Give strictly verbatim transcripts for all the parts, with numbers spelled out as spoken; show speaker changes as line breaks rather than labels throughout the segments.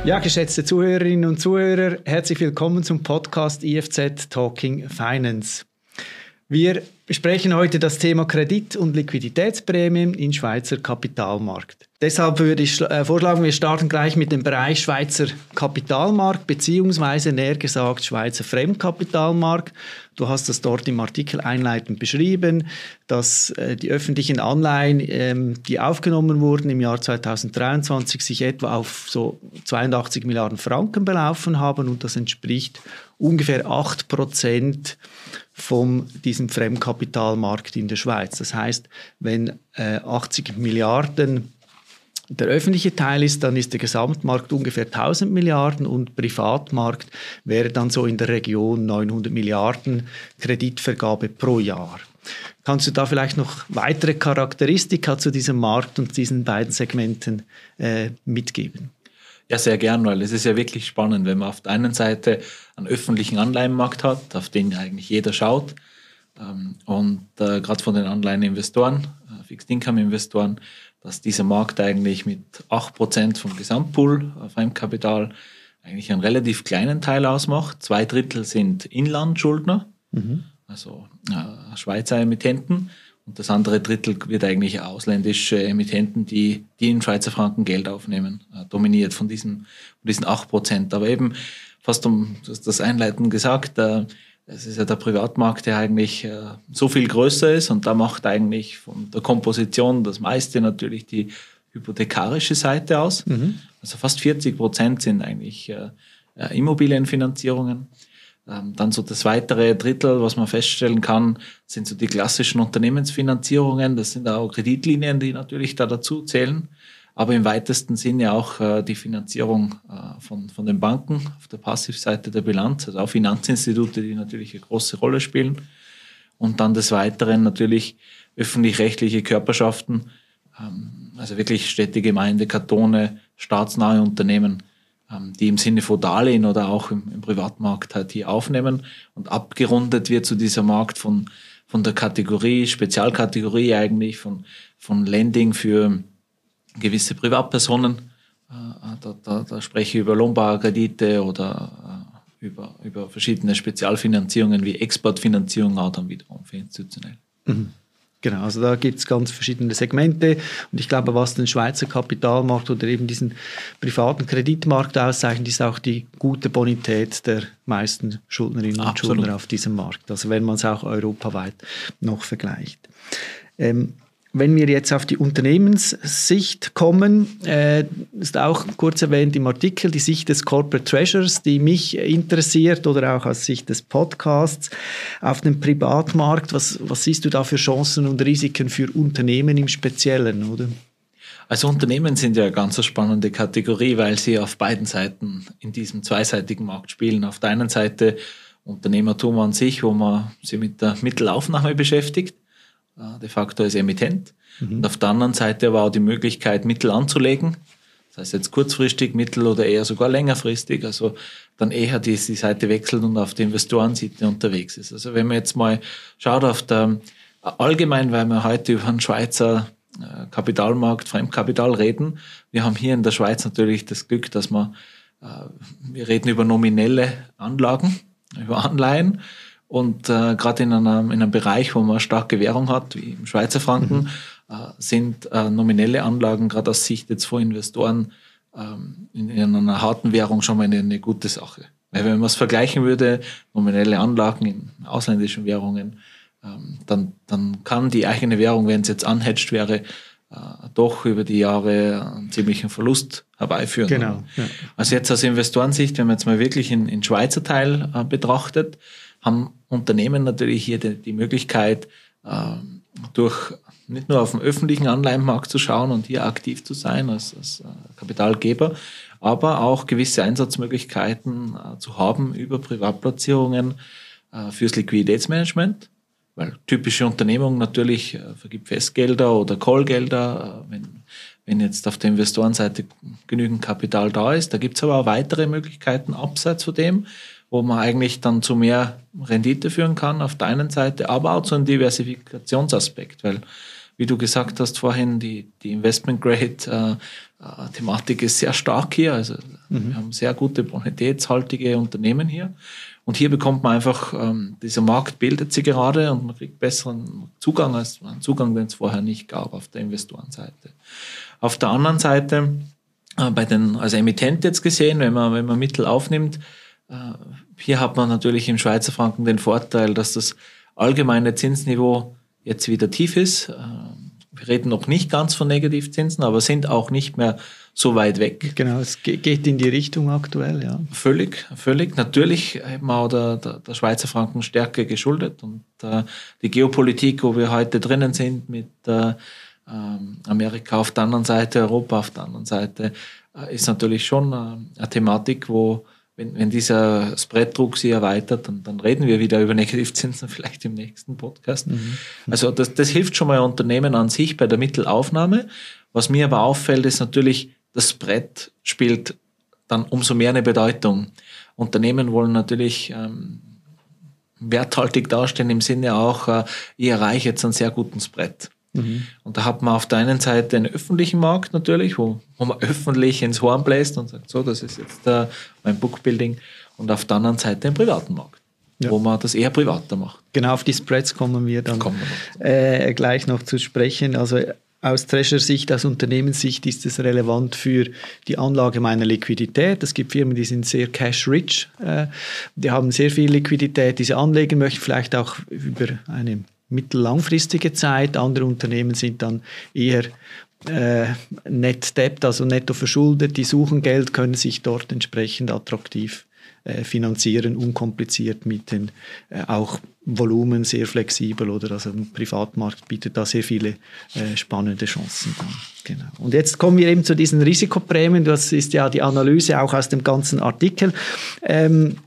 Ja, geschätzte Zuhörerinnen und Zuhörer, herzlich willkommen zum Podcast I F Z Talking Finance. Wir besprechen heute das Thema Kredit- und Liquiditätsprämien im Schweizer Kapitalmarkt. Deshalb würde ich vorschlagen, wir starten gleich mit dem Bereich Schweizer Kapitalmarkt beziehungsweise näher gesagt Schweizer Fremdkapitalmarkt. Du hast das dort im Artikel einleitend beschrieben, dass äh, die öffentlichen Anleihen, ähm, die aufgenommen wurden im Jahr zweitausenddreiundzwanzig, sich etwa auf so zweiundachtzig Milliarden Franken belaufen haben und das entspricht ungefähr acht Prozent von diesem Fremdkapitalmarkt in der Schweiz. Das heißt, wenn äh, achtzig Milliarden der öffentliche Teil ist, dann ist der Gesamtmarkt ungefähr tausend Milliarden und Privatmarkt wäre dann so in der Region neunhundert Milliarden Kreditvergabe pro Jahr. Kannst du da vielleicht noch weitere Charakteristika zu diesem Markt und diesen beiden Segmenten äh, mitgeben?
Ja, sehr gern, weil es ist ja wirklich spannend, wenn man auf der einen Seite einen öffentlichen Anleihenmarkt hat, auf den eigentlich jeder schaut ähm, und äh, gerade von den Anleiheninvestoren, äh, Fixed-Income-Investoren, dass dieser Markt eigentlich mit acht Prozent vom Gesamtpool Fremdkapital eigentlich einen relativ kleinen Teil ausmacht. Zwei Drittel sind Inlandschuldner, mhm. also äh, Schweizer Emittenten. Und das andere Drittel wird eigentlich ausländische Emittenten, die, die in Schweizer Franken Geld aufnehmen, äh, dominiert von diesen, von diesen acht Prozent. Aber eben, fast um du hast das Einleiten gesagt, äh, es ist ja der Privatmarkt, der eigentlich äh, so viel größer ist und da macht eigentlich von der Komposition das meiste natürlich die hypothekarische Seite aus. Mhm. Also fast vierzig Prozent sind eigentlich äh, Immobilienfinanzierungen. Ähm, dann so das weitere Drittel, was man feststellen kann, sind so die klassischen Unternehmensfinanzierungen. Das sind auch Kreditlinien, die natürlich da dazu zählen. Aber im weitesten Sinne auch äh, die Finanzierung äh, von, von den Banken auf der Passivseite der Bilanz, also auch Finanzinstitute, die natürlich eine große Rolle spielen. Und dann des Weiteren natürlich öffentlich-rechtliche Körperschaften, ähm, also wirklich Städte, Gemeinde, Kantone, staatsnahe Unternehmen, ähm, die im Sinne von Darlehen oder auch im, im Privatmarkt halt hier aufnehmen. Und abgerundet wird zu dieser Markt von, von der Kategorie, Spezialkategorie eigentlich, von, von Lending für gewisse Privatpersonen, da, da, da spreche ich über Lombardkredite oder äh, über, über verschiedene Spezialfinanzierungen wie Exportfinanzierung auch dann wiederum für institutionell.
Mhm. Genau, also da gibt es ganz verschiedene Segmente und ich glaube, was den Schweizer Kapitalmarkt oder eben diesen privaten Kreditmarkt auszeichnet, ist auch die gute Bonität der meisten Schuldnerinnen und
Absolut.
Schuldner auf diesem Markt, also wenn man es auch europaweit noch vergleicht. Ähm, Wenn wir jetzt auf die Unternehmenssicht kommen, äh, ist auch kurz erwähnt im Artikel die Sicht des Corporate Treasurers, die mich interessiert oder auch aus Sicht des Podcasts auf dem Privatmarkt. Was, was siehst du da für Chancen und Risiken für Unternehmen im Speziellen, oder?
Also Unternehmen sind ja eine ganz spannende Kategorie, weil sie auf beiden Seiten in diesem zweiseitigen Markt spielen. Auf der einen Seite Unternehmertum an sich, wo man sich mit der Mittelaufnahme beschäftigt, de facto als Emittent. Mhm. Und auf der anderen Seite aber auch die Möglichkeit, Mittel anzulegen. Das heißt jetzt kurzfristig, mittel- oder eher sogar längerfristig. Also dann eher die, die Seite wechselt und auf der Investorenseite unterwegs ist. Also wenn man jetzt mal schaut auf der allgemein, weil wir heute über den Schweizer Kapitalmarkt, Fremdkapital reden. Wir haben hier in der Schweiz natürlich das Glück, dass wir, wir reden über nominelle Anlagen, über Anleihen. Und äh, gerade in einem, in einem Bereich, wo man starke Währung hat, wie im Schweizer Franken, mhm. äh, sind äh, nominelle Anlagen, gerade aus Sicht jetzt von Investoren, ähm, in, in einer harten Währung schon mal eine, eine gute Sache. Weil wenn man es vergleichen würde, nominelle Anlagen in ausländischen Währungen, ähm, dann, dann kann die eigene Währung, wenn es jetzt unhedged wäre, äh, doch über die Jahre einen ziemlichen Verlust herbeiführen.
Genau. Ja.
Also jetzt aus Investorensicht, wenn man jetzt mal wirklich in, in Schweizer Teil äh, betrachtet, haben Unternehmen natürlich hier die, die Möglichkeit, äh, durch nicht nur auf dem öffentlichen Anleihenmarkt zu schauen und hier aktiv zu sein als, als äh, Kapitalgeber, aber auch gewisse Einsatzmöglichkeiten äh, zu haben über Privatplatzierungen äh, fürs Liquiditätsmanagement, weil typische Unternehmung natürlich äh, vergibt Festgelder oder Callgelder, äh, wenn, wenn jetzt auf der Investorenseite genügend Kapital da ist. Da gibt es aber auch weitere Möglichkeiten abseits von dem, wo man eigentlich dann zu mehr Rendite führen kann auf der einen Seite, aber auch zu einem Diversifikationsaspekt, weil wie du gesagt hast vorhin, die, die Investment-Grade-Thematik ist sehr stark hier. Also mhm. wir haben sehr gute bonitätshaltige Unternehmen hier. Und hier bekommt man einfach, ähm, dieser Markt bildet sich gerade und man kriegt besseren Zugang als einen Zugang, den es vorher nicht gab auf der Investorenseite. Auf der anderen Seite, äh, bei den, als Emittent jetzt gesehen, wenn man, wenn man Mittel aufnimmt, äh, hier hat man natürlich im Schweizer Franken den Vorteil, dass das allgemeine Zinsniveau jetzt wieder tief ist. Äh, wir reden noch nicht ganz von Negativzinsen, aber sind auch nicht mehr so weit weg.
Genau, es geht in die Richtung aktuell, ja.
Völlig, völlig. Natürlich eben auch der, der, der Schweizer Franken Stärke geschuldet und äh, die Geopolitik, wo wir heute drinnen sind mit äh, ähm, Amerika auf der anderen Seite, Europa auf der anderen Seite, äh, ist natürlich schon äh, eine Thematik, wo wenn, wenn dieser Spreaddruck sich erweitert, dann, dann reden wir wieder über Negativzinsen vielleicht im nächsten Podcast. Mhm. Also das, das hilft schon mal Unternehmen an sich bei der Mittelaufnahme. Was mir aber auffällt, ist natürlich, das Spread spielt dann umso mehr eine Bedeutung. Unternehmen wollen natürlich ähm, werthaltig dastehen im Sinne auch, äh, ich erreiche jetzt einen sehr guten Spread. Mhm. Und da hat man auf der einen Seite den öffentlichen Markt natürlich, wo, wo man öffentlich ins Horn bläst und sagt, so, das ist jetzt äh, mein Bookbuilding. Und auf der anderen Seite den privaten Markt, ja, wo man das eher privater macht.
Genau, auf die Spreads kommen wir dann
kommen wir
äh, gleich noch zu sprechen. Also aus Treasurer-Sicht, aus Unternehmenssicht ist es relevant für die Anlage meiner Liquidität. Es gibt Firmen, die sind sehr cash-rich, äh, die haben sehr viel Liquidität, die sie anlegen möchten, vielleicht auch über eine mittellangfristige Zeit. Andere Unternehmen sind dann eher äh, net debt, also netto verschuldet, die suchen Geld, können sich dort entsprechend attraktiv äh, finanzieren, unkompliziert mit den äh, auch Volumen sehr flexibel, oder also im Privatmarkt bietet da sehr viele äh, spannende Chancen dann. Genau. Und jetzt kommen wir eben zu diesen Risikoprämien. Das ist ja die Analyse auch aus dem ganzen Artikel. Ähm,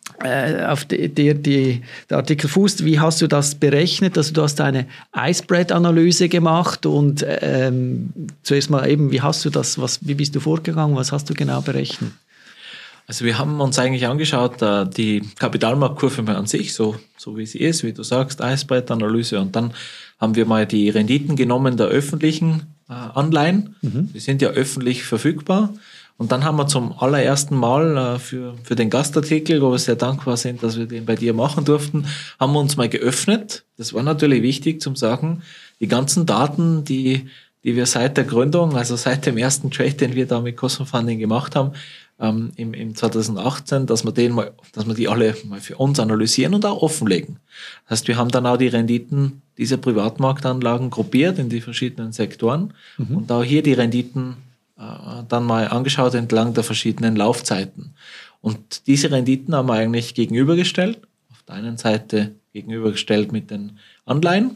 äh, auf der die, die, der Artikel fußt. Wie hast du das berechnet? Also du hast eine iSpread-Analyse gemacht und ähm, zuerst mal eben, wie hast du das, was, wie bist du vorgegangen? Was hast du genau berechnet?
Also wir haben uns eigentlich angeschaut, uh, die Kapitalmarktkurve mal an sich, so, so wie sie ist, wie du sagst, iSpread-Analyse, und dann haben wir mal die Renditen genommen der öffentlichen uh, Anleihen. Mhm. Die sind ja öffentlich verfügbar. Und dann haben wir zum allerersten Mal uh, für, für den Gastartikel, wo wir sehr dankbar sind, dass wir den bei dir machen durften, haben wir uns mal geöffnet. Das war natürlich wichtig zum sagen, die ganzen Daten, die, die wir seit der Gründung, also seit dem ersten Trade, den wir da mit Cosmo Funding gemacht haben, Ähm, im, im zwanzig achtzehn, dass wir den mal, dass wir die alle mal für uns analysieren und auch offenlegen. Das heißt, wir haben dann auch die Renditen dieser Privatmarktanlagen gruppiert in die verschiedenen Sektoren mhm. und auch hier die Renditen äh, dann mal angeschaut entlang der verschiedenen Laufzeiten. Und diese Renditen haben wir eigentlich gegenübergestellt. Auf der einen Seite gegenübergestellt mit den Anleihen,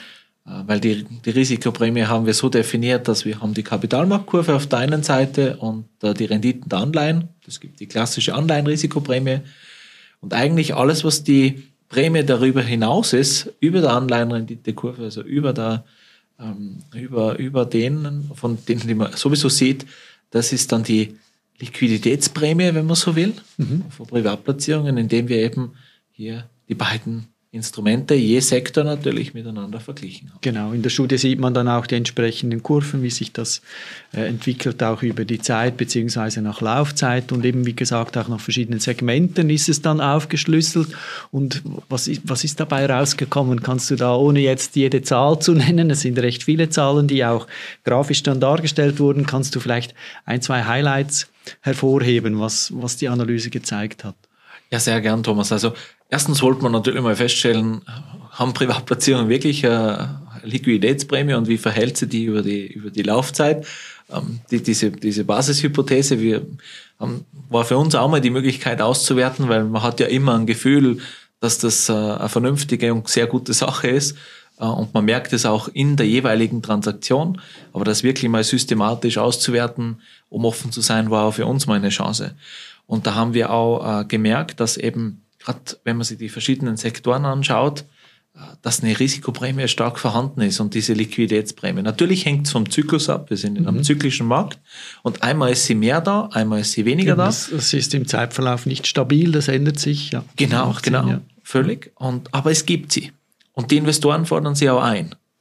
weil die, die Risikoprämie haben wir so definiert, dass wir haben die Kapitalmarktkurve auf der einen Seite und äh, die Renditen der Anleihen. Es gibt die klassische Anleihenrisikoprämie. Und eigentlich alles, was die Prämie darüber hinaus ist, über der Anleihenrenditekurve, also über, der, ähm, über, über denen, von denen, die man sowieso sieht, das ist dann die Liquiditätsprämie, wenn man so will, mhm. von Privatplatzierungen, indem wir eben hier die beiden Instrumente, je Sektor natürlich miteinander verglichen haben.
Genau, in der Studie sieht man dann auch die entsprechenden Kurven, wie sich das äh, entwickelt, auch über die Zeit beziehungsweise nach Laufzeit, und eben wie gesagt auch nach verschiedenen Segmenten ist es dann aufgeschlüsselt. Und was ist, was ist dabei rausgekommen? Kannst du da, ohne jetzt jede Zahl zu nennen, es sind recht viele Zahlen, die auch grafisch dann dargestellt wurden, kannst du vielleicht ein, zwei Highlights hervorheben, was, was die Analyse gezeigt hat?
Ja, sehr gern, Thomas. Also erstens wollte man natürlich mal feststellen, haben Privatplatzierungen wirklich eine Liquiditätsprämie und wie verhält sie die über die, über die Laufzeit? Ähm, die, diese, diese Basishypothese, wir haben, war für uns auch mal die Möglichkeit auszuwerten, weil man hat ja immer ein Gefühl, dass das eine vernünftige und sehr gute Sache ist. Und man merkt es auch in der jeweiligen Transaktion. Aber das wirklich mal systematisch auszuwerten, um offen zu sein, war auch für uns mal eine Chance. Und da haben wir auch äh, gemerkt, dass eben, gerade wenn man sich die verschiedenen Sektoren anschaut, äh, dass eine Risikoprämie stark vorhanden ist und diese Liquiditätsprämie. Natürlich hängt es vom Zyklus ab, wir sind in einem mhm. zyklischen Markt und einmal ist sie mehr da, einmal ist sie weniger ja, da.
Das, das ist im Zeitverlauf nicht stabil, das ändert sich. Ja.
Genau, genau, Sinn, ja. völlig. Und, aber es gibt sie. Und die Investoren fordern sie auch ein.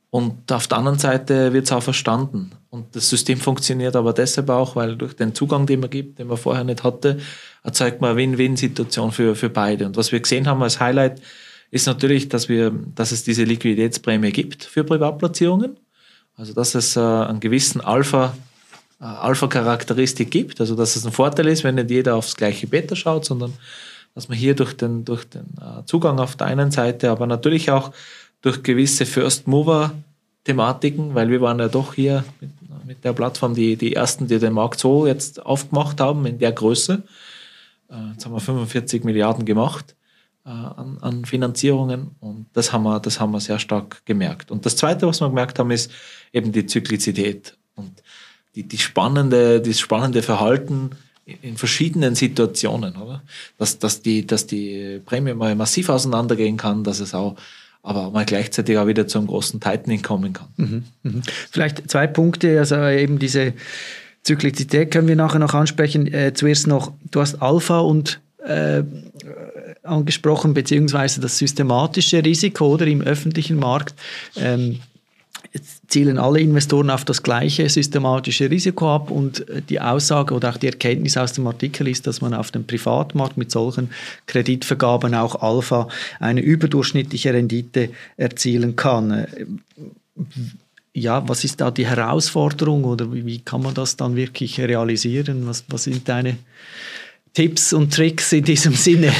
Und auf der anderen Seite wird es auch verstanden. Und das System funktioniert aber deshalb auch, weil durch den Zugang, den man gibt, den man vorher nicht hatte, erzeugt man eine Win-Win-Situation für, für beide. Und was wir gesehen haben als Highlight, ist natürlich, dass wir, dass es diese Liquiditätsprämie gibt für Privatplatzierungen. Also, dass es äh, einen gewissen Alpha, äh, Alpha-Charakteristik gibt. Also, dass es ein Vorteil ist, wenn nicht jeder aufs gleiche Beta schaut, sondern dass man hier durch den, durch den äh, Zugang auf der einen Seite, aber natürlich auch durch gewisse First-Mover-Thematiken, weil wir waren ja doch hier mit, mit der Plattform die, die ersten, die den Markt so jetzt aufgemacht haben, in der Größe. Äh, jetzt haben wir fünfundvierzig Milliarden gemacht äh, an, an Finanzierungen und das haben, wir, das haben wir sehr stark gemerkt. Und das Zweite, was wir gemerkt haben, ist eben die Zyklizität und die, die spannende, das spannende Verhalten in, in verschiedenen Situationen, oder? Dass, dass, die, dass die Prämie mal massiv auseinandergehen kann, dass es auch aber mal gleichzeitig auch wieder zu einem großen Tightening kommen kann.
Mhm, mhm. Vielleicht zwei Punkte, also eben diese Zyklizität können wir nachher noch ansprechen. Äh, zuerst noch, du hast Alpha und äh, angesprochen, beziehungsweise das systematische Risiko oder im öffentlichen Markt. Ähm, Jetzt zielen alle Investoren auf das gleiche systematische Risiko ab und die Aussage oder auch die Erkenntnis aus dem Artikel ist, dass man auf dem Privatmarkt mit solchen Kreditvergaben auch Alpha eine überdurchschnittliche Rendite erzielen kann. Ja, was ist da die Herausforderung oder wie kann man das dann wirklich realisieren? Was, was sind deine Tipps und Tricks in diesem Sinne?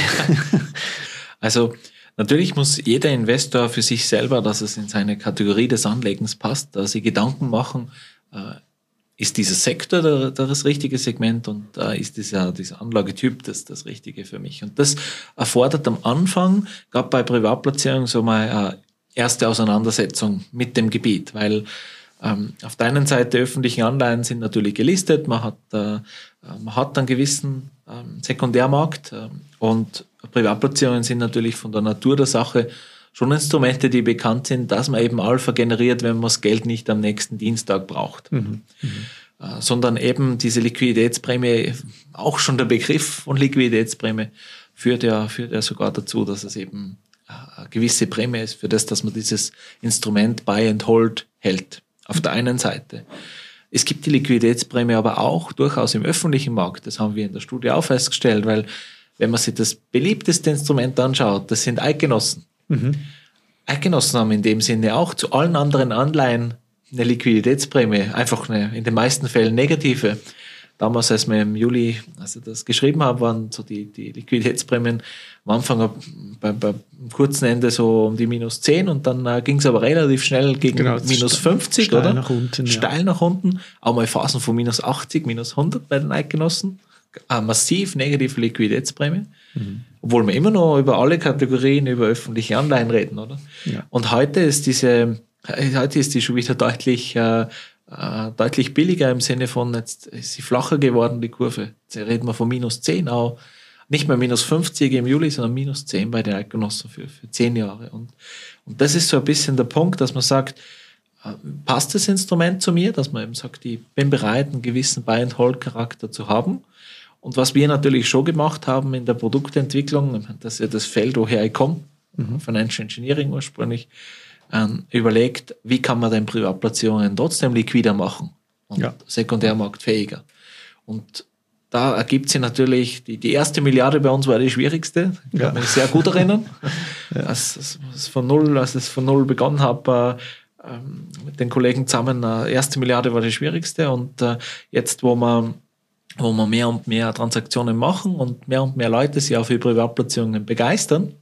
Also natürlich muss jeder Investor für sich selber, dass es in seine Kategorie des Anlegens passt, da sich Gedanken machen, äh, ist dieser Sektor der, der das richtige Segment und äh, ist dieser, dieser Anlagetyp das, das Richtige für mich. Und das erfordert am Anfang, gerade bei Privatplatzierung, so mal eine erste Auseinandersetzung mit dem Gebiet, weil ähm, auf der einen Seite öffentliche Anleihen sind natürlich gelistet, man hat, äh, man hat einen gewissen ähm, Sekundärmarkt äh, und Privatplatzierungen sind natürlich von der Natur der Sache schon Instrumente, die bekannt sind, dass man eben Alpha generiert, wenn man das Geld nicht am nächsten Dienstag braucht. Mhm. Mhm. Äh, sondern eben diese Liquiditätsprämie, auch schon der Begriff von Liquiditätsprämie, führt ja, führt ja sogar dazu, dass es eben eine gewisse Prämie ist für das, dass man dieses Instrument Buy and Hold hält. Auf der einen Seite. Es gibt die Liquiditätsprämie aber auch durchaus im öffentlichen Markt. Das haben wir in der Studie auch festgestellt, weil wenn man sich das beliebteste Instrument anschaut, das sind Eidgenossen. Mhm. Eidgenossen haben in dem Sinne auch zu allen anderen Anleihen eine Liquiditätsprämie, einfach eine, in den meisten Fällen negative. Damals, als wir im Juli, als ich das geschrieben habe, waren so die, die Liquiditätsprämien am Anfang beim, beim kurzen Ende so um die minus zehn und dann äh, ging es aber relativ schnell gegen genau, minus fünfzig, steil oder?
Nach unten,
steil
ja.
nach unten. Auch mal Phasen von minus achtzig, minus hundert bei den Eidgenossen. Eine massiv negative Liquiditätsprämie. Mhm. Obwohl wir immer noch über alle Kategorien, über öffentliche Anleihen reden, oder? Ja. Und heute ist diese, heute ist die schon wieder deutlich, äh, äh, deutlich billiger im Sinne von, jetzt ist sie flacher geworden, die Kurve. Jetzt reden wir von minus zehn auch. Nicht mehr minus fünfzig im Juli, sondern minus zehn bei den Eidgenossen für, für zehn Jahre. Und, und das ist so ein bisschen der Punkt, dass man sagt, äh, passt das Instrument zu mir? Dass man eben sagt, ich bin bereit, einen gewissen Buy-and-Hold-Charakter zu haben. Und was wir natürlich schon gemacht haben in der Produktentwicklung, das ist ja das Feld, woher ich komme, mhm. Financial Engineering ursprünglich, ähm, überlegt, wie kann man denn Privatplatzierungen trotzdem liquider machen und ja. sekundärmarktfähiger. Und da ergibt sich natürlich, die, die erste Milliarde bei uns war die schwierigste, ich kann ja. mich sehr gut erinnern, ja. als, als, als, von null, als ich von null begonnen habe, äh, mit den Kollegen zusammen, äh, erste Milliarde war die schwierigste und äh, jetzt, wo man wo wir mehr und mehr Transaktionen machen und mehr und mehr Leute sich auch für Privatplatzierungen begeistern,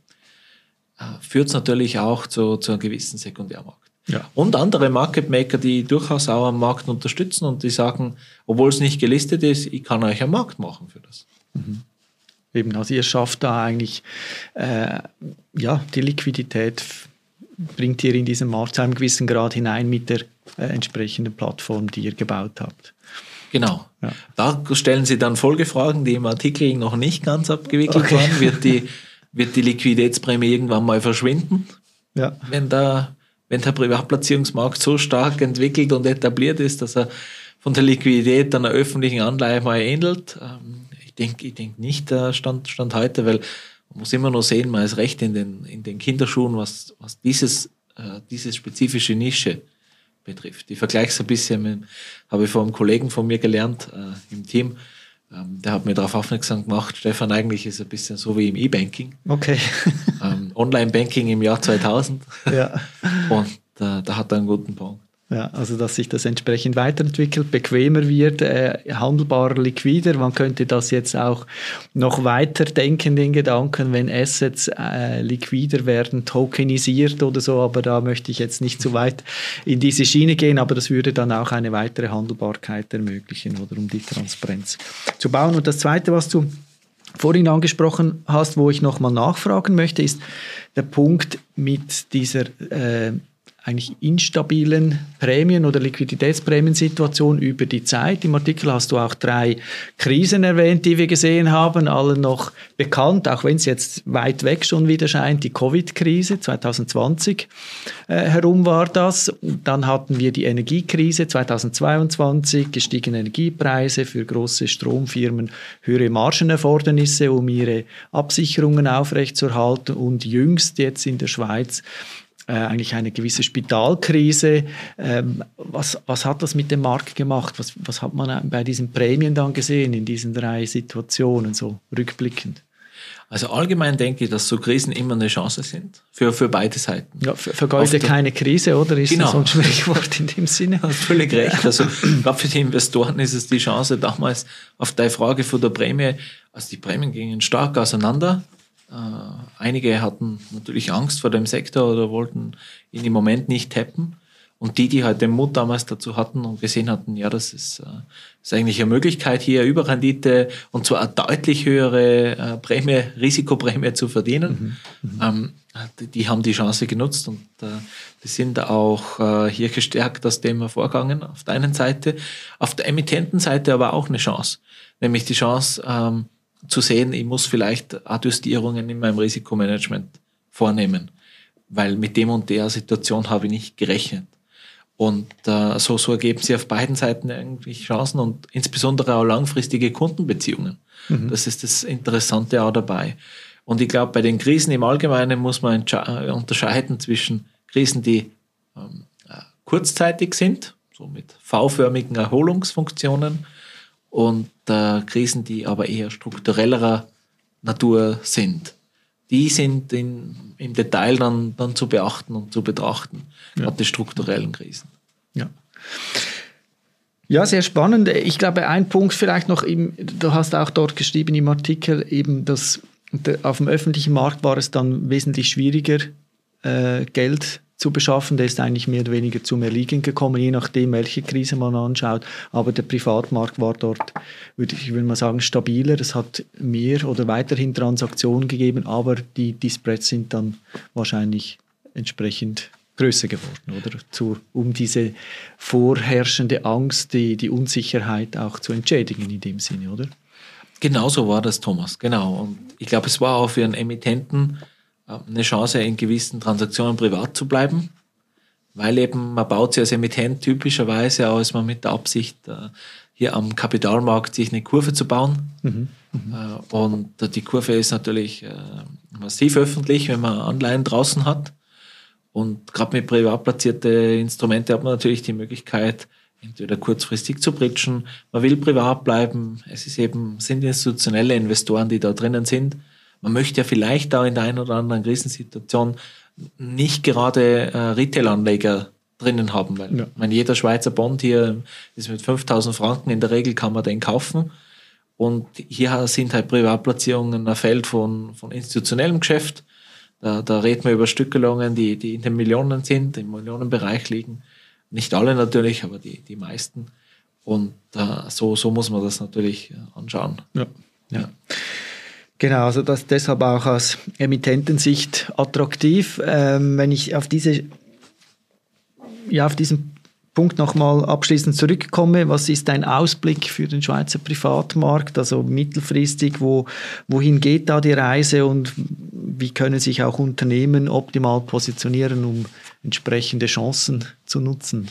äh, führt es natürlich auch zu, zu einem gewissen Sekundärmarkt. Ja. Und andere Market Maker, die durchaus auch am Markt unterstützen und die sagen, obwohl es nicht gelistet ist, ich kann euch einen Markt machen für das.
Mhm. Eben, also ihr schafft da eigentlich äh, ja, die Liquidität, bringt ihr in diesen Markt zu einem gewissen Grad hinein mit der äh, entsprechenden Plattform, die ihr gebaut habt.
Genau. Ja. Da stellen Sie dann Folgefragen, die im Artikel noch nicht ganz abgewickelt okay. waren. Wird die, wird die Liquiditätsprämie irgendwann mal verschwinden? Ja. Wenn, der, wenn der Privatplatzierungsmarkt so stark entwickelt und etabliert ist, dass er von der Liquidität einer öffentlichen Anleihe mal ähnelt? Ich denke ich denk nicht, Stand, Stand heute, weil man muss immer noch sehen, man ist recht in den, in den Kinderschuhen, was, was dieses äh, diese spezifische Nische betrifft. Ich vergleiche es ein bisschen mit, habe ich von einem Kollegen von mir gelernt äh, im Team, ähm, der hat mir darauf aufmerksam gemacht, Stefan, eigentlich ist es ein bisschen so wie im E-Banking.
Okay.
ähm, Online-Banking im Jahr zweitausend.
Ja.
Und äh, da hat er einen guten Punkt.
Ja, also dass sich das entsprechend weiterentwickelt, bequemer wird, äh, handelbarer, liquider. Man könnte das jetzt auch noch weiter denken, den Gedanken, wenn Assets äh, liquider werden, tokenisiert oder so, aber da möchte ich jetzt nicht zu weit in diese Schiene gehen, aber das würde dann auch eine weitere Handelbarkeit ermöglichen, oder um die Transparenz zu bauen. Und das Zweite, was du vorhin angesprochen hast, wo ich nochmal nachfragen möchte, ist der Punkt mit dieser äh, eigentlich instabilen Prämien- oder Liquiditätsprämiensituation über die Zeit. Im Artikel hast du auch drei Krisen erwähnt, die wir gesehen haben, allen noch bekannt, auch wenn es jetzt weit weg schon wieder scheint. Die Covid-Krise zwanzig zwanzig äh, herum war das. Dann hatten wir die Energiekrise zweitausendzweiundzwanzig, gestiegene Energiepreise für große Stromfirmen, höhere Margenerfordernisse, um ihre Absicherungen aufrechtzuerhalten, und jüngst jetzt in der Schweiz eigentlich eine gewisse Spitalkrise. Ähm, was, was hat das mit dem Markt gemacht? Was, was hat man bei diesen Prämien dann gesehen in diesen drei Situationen, so rückblickend?
Also allgemein denke ich, dass so Krisen immer eine Chance sind, für, für beide Seiten.
Ja, vergeude keine Krise, oder? Ist
genau.
das so ein Sprichwort in dem Sinne?
Du hast völlig recht. Also gerade für die Investoren ist es die Chance, damals auf deine Frage von der Prämie, also die Prämien gingen stark auseinander. Uh, einige hatten natürlich Angst vor dem Sektor oder wollten ihn im Moment nicht tappen. Und die, die halt den Mut damals dazu hatten und gesehen hatten, ja, das ist, uh, ist eigentlich eine Möglichkeit, hier Überrendite und zwar eine deutlich höhere uh, Prämie, Risikoprämie zu verdienen, mhm. um, die, die haben die Chance genutzt und uh, die sind auch uh, hier gestärkt aus dem hervorgegangen, auf der einen Seite. Auf der Emittentenseite aber auch eine Chance, nämlich die Chance, um, zu sehen, ich muss vielleicht Adjustierungen in meinem Risikomanagement vornehmen, weil mit dem und der Situation habe ich nicht gerechnet. Und äh, so, so ergeben sich auf beiden Seiten eigentlich Chancen und insbesondere auch langfristige Kundenbeziehungen. Mhm. Das ist das Interessante auch dabei. Und ich glaube, bei den Krisen im Allgemeinen muss man unterscheiden zwischen Krisen, die ähm, kurzzeitig sind, so mit V-förmigen Erholungsfunktionen, und äh, Krisen, die aber eher strukturellerer Natur sind. Die sind in, im Detail dann, dann zu beachten und zu betrachten, ja. Gerade die strukturellen Krisen.
Ja. Ja, sehr spannend. Ich glaube, ein Punkt vielleicht noch, im, du hast auch dort geschrieben im Artikel, eben, dass auf dem öffentlichen Markt war es dann wesentlich schwieriger, äh, Geld zu beschaffen. Der ist eigentlich mehr oder weniger zum Erliegen gekommen, je nachdem, welche Krise man anschaut. Aber der Privatmarkt war dort, würde ich würde mal sagen, stabiler. Es hat mehr oder weiterhin Transaktionen gegeben, aber die, die Spreads sind dann wahrscheinlich entsprechend größer geworden, oder? Zu, um diese vorherrschende Angst, die, die Unsicherheit auch zu entschädigen in dem Sinne, oder?
Genau so war das, Thomas, genau. Und ich glaube, es war auch für einen Emittenten eine Chance, in gewissen Transaktionen privat zu bleiben, weil eben man baut sich als Emittent typischerweise aus, man mit der Absicht, hier am Kapitalmarkt sich eine Kurve zu bauen. Mhm. Mhm. Und die Kurve ist natürlich massiv öffentlich, wenn man Anleihen draußen hat. Und gerade mit privat platzierten Instrumenten hat man natürlich die Möglichkeit, entweder kurzfristig zu bridgen, man will privat bleiben, es ist eben, sind institutionelle Investoren, die da drinnen sind. Man möchte ja vielleicht auch in der einen oder anderen Krisensituation nicht gerade äh, Retail-Anleger drinnen haben, weil ja. ich meine, jeder Schweizer Bond hier ist mit fünftausend Franken, in der Regel kann man den kaufen. Und hier sind halt Privatplatzierungen ein Feld von, von institutionellem Geschäft. Da, da reden wir über Stückelungen, die, die in den Millionen sind, im Millionenbereich liegen. Nicht alle natürlich, aber die, die meisten. Und äh, so, so muss man das natürlich anschauen.
Ja, ja. Genau, also das deshalb auch aus Emittentensicht attraktiv. Ähm, wenn ich auf diese, ja, auf diesen Punkt nochmal abschließend zurückkomme, was ist dein Ausblick für den Schweizer Privatmarkt, also mittelfristig, wo, wohin geht da die Reise und wie können sich auch Unternehmen optimal positionieren, um entsprechende Chancen zu nutzen?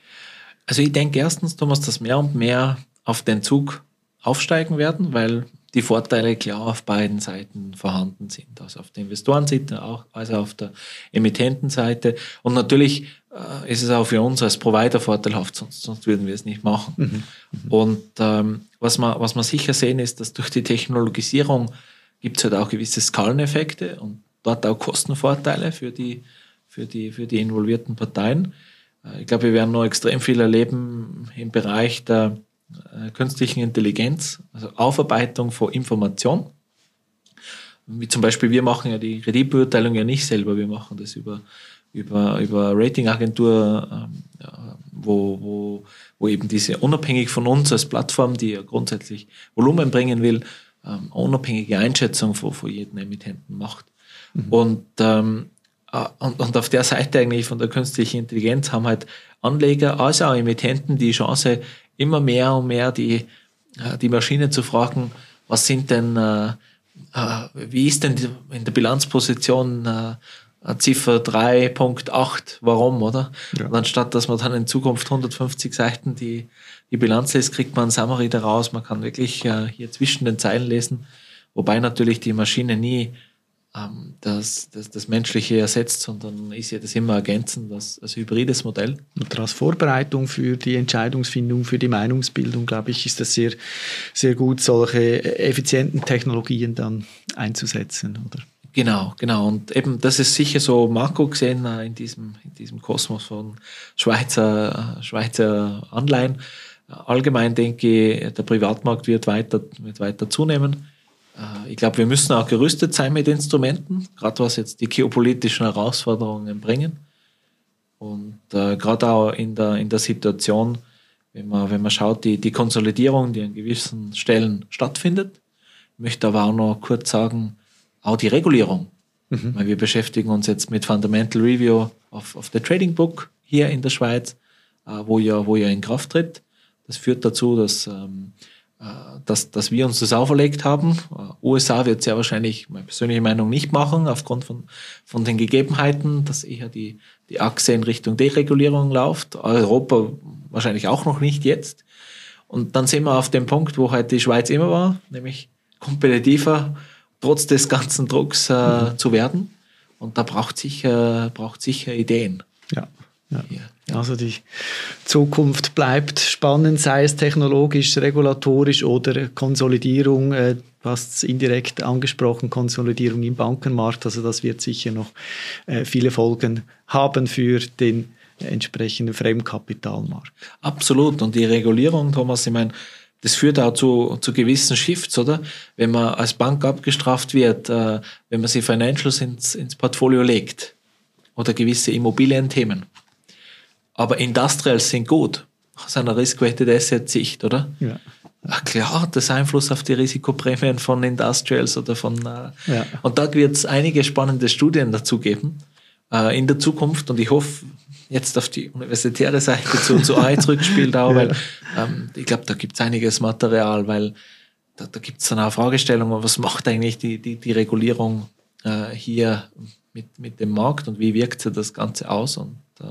Also ich denke erstens, Thomas, dass mehr und mehr auf den Zug aufsteigen werden, weil die Vorteile klar auf beiden Seiten vorhanden sind. Also auf der Investorenseite, auch, also auf der Emittentenseite. Und natürlich äh, ist es auch für uns als Provider vorteilhaft, sonst, sonst würden wir es nicht machen. Mhm. Mhm. Und ähm, was wir, was wir sicher sehen, ist, dass durch die Technologisierung gibt es halt auch gewisse Skaleneffekte und dort auch Kostenvorteile für die, für die, für die involvierten Parteien. Äh, ich glaube, wir werden noch extrem viel erleben im Bereich der künstlichen Intelligenz, also Aufarbeitung von Information. Wie zum Beispiel, wir machen ja die Kreditbeurteilung ja nicht selber, wir machen das über, über, über Ratingagentur, ähm, ja, wo, wo, wo eben diese unabhängig von uns als Plattform, die ja grundsätzlich Volumen bringen will, ähm, unabhängige Einschätzung von, von jedem Emittenten macht. Mhm. Und, ähm, und, und auf der Seite eigentlich von der künstlichen Intelligenz haben halt Anleger, also auch Emittenten die Chance, immer mehr und mehr die, die Maschine zu fragen, was sind denn, äh, wie ist denn die, in der Bilanzposition äh, Ziffer drei Punkt acht, warum, oder? Ja. Und anstatt, dass man dann in Zukunft hundertfünfzig Seiten die, die Bilanz liest, kriegt man ein Summary daraus. Man kann wirklich äh, hier zwischen den Zeilen lesen, wobei natürlich die Maschine nie Das, das, das Menschliche ersetzt, sondern ist ja das immer ergänzend als, als hybrides Modell.
Und als Vorbereitung für die Entscheidungsfindung, für die Meinungsbildung, glaube ich, ist das sehr, sehr gut, solche effizienten Technologien dann einzusetzen, oder?
Genau, genau. Und eben, das ist sicher so Marco gesehen in diesem, in diesem Kosmos von Schweizer, Schweizer Anleihen. Allgemein denke ich, der Privatmarkt wird weiter, wird weiter zunehmen. Ich glaube, wir müssen auch gerüstet sein mit Instrumenten, gerade was jetzt die geopolitischen Herausforderungen bringen. Und äh, gerade auch in der, in der Situation, wenn man, wenn man schaut, die, die Konsolidierung, die an gewissen Stellen stattfindet. Ich möchte aber auch noch kurz sagen, auch die Regulierung. Mhm. Weil wir beschäftigen uns jetzt mit Fundamental Review of, of the Trading Book hier in der Schweiz, äh, wo, ja, wo ja in Kraft tritt. Das führt dazu, dass... Ähm, Dass, dass wir uns das auferlegt haben. U S A wird es ja wahrscheinlich, meine persönliche Meinung, nicht machen, aufgrund von, von den Gegebenheiten, dass eher die, die Achse in Richtung Deregulierung läuft. Europa wahrscheinlich auch noch nicht jetzt. Und dann sind wir auf dem Punkt, wo halt die Schweiz immer war, nämlich kompetitiver, trotz des ganzen Drucks äh, mhm. zu werden. Und da braucht sicher, braucht sicher Ideen.
Ja. Ja. Ja. Also die Zukunft bleibt spannend, sei es technologisch, regulatorisch oder Konsolidierung, äh, du hast es indirekt angesprochen, Konsolidierung im Bankenmarkt. Also das wird sicher noch äh, viele Folgen haben für den entsprechenden Fremdkapitalmarkt.
Absolut. Und die Regulierung, Thomas, ich meine, das führt auch zu, zu gewissen Shifts, oder? Wenn man als Bank abgestraft wird, äh, wenn man sich Financials ins, ins Portfolio legt oder gewisse Immobilienthemen. Aber Industrials sind gut, aus einer Risk-Weighted Asset-Sicht, oder? Ja. Ach, klar hat das Einfluss auf die Risikoprämien von Industrials oder von... Äh, ja. Und da wird es einige spannende Studien dazu geben äh, in der Zukunft. Und ich hoffe, jetzt auf die universitäre Seite zu, zu A I zurückspielt auch, ja. weil ähm, ich glaube, da gibt es einiges Material, weil da, da gibt es dann auch Fragestellungen, was macht eigentlich die, die, die Regulierung äh, hier mit, mit dem Markt und wie wirkt sich das Ganze aus und äh,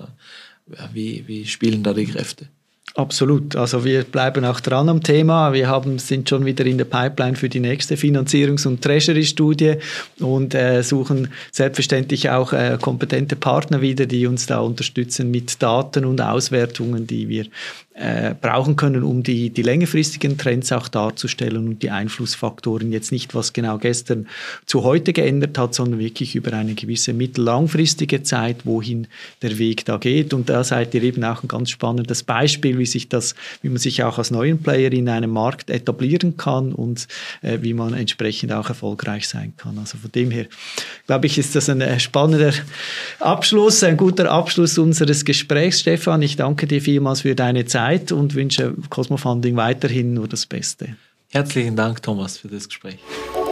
Wie, wie spielen da die Kräfte?
Absolut. Also wir bleiben auch dran am Thema. Wir haben, sind schon wieder in der Pipeline für die nächste Finanzierungs- und Treasury-Studie und äh, suchen selbstverständlich auch äh, kompetente Partner wieder, die uns da unterstützen mit Daten und Auswertungen, die wir äh, brauchen können, um die, die längerfristigen Trends auch darzustellen und die Einflussfaktoren jetzt nicht, was genau gestern zu heute geändert hat, sondern wirklich über eine gewisse mittellangfristige Zeit, wohin der Weg da geht. Und da seid ihr eben auch ein ganz spannendes Beispiel, wie sich das, wie man sich auch als neuen Player in einem Markt etablieren kann und äh, wie man entsprechend auch erfolgreich sein kann. Also von dem her, glaube ich, ist das ein äh, spannender Abschluss, ein guter Abschluss unseres Gesprächs, Stefan. Ich danke dir vielmals für deine Zeit und wünsche Cosmo Funding weiterhin nur das Beste.
Herzlichen Dank, Thomas, für das Gespräch.